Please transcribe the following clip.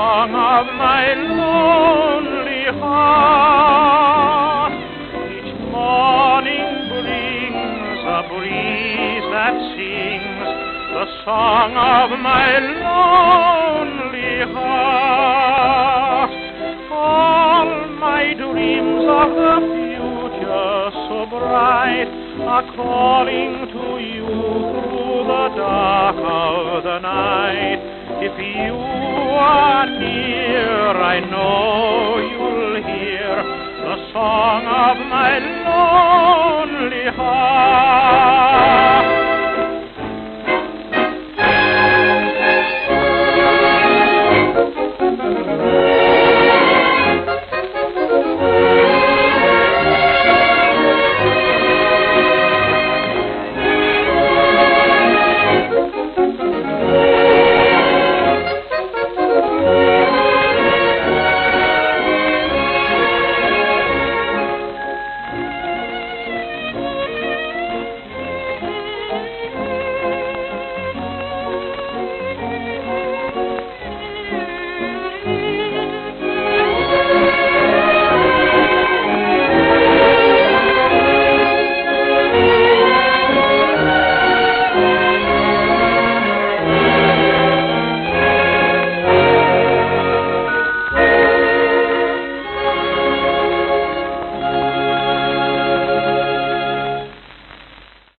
song of my lonely heart. Each morning brings a breeze that sings the song of my lonely heart. All my dreams of the future so bright are calling to you through the dark of the night. If you are near, I know you'll hear the song of my